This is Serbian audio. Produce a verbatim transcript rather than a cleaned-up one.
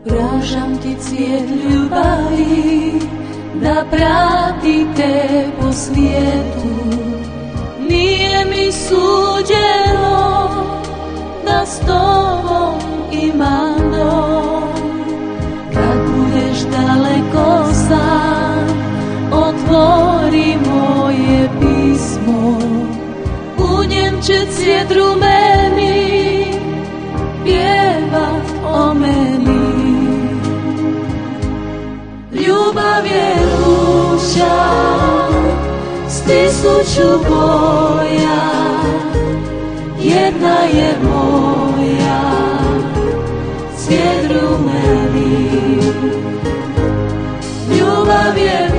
Pražam ti cvijet ljubavi, da pratite po svijetu. Nije mi suđeno da s tobom imam dom. Kad budeš daleko sam, otvori moje pismo. U njem će cvijet rumeni pjevat o meni. Ljubav je vruća, stisuću boja, jedna je moja, cvijet rumeni. Ljubav je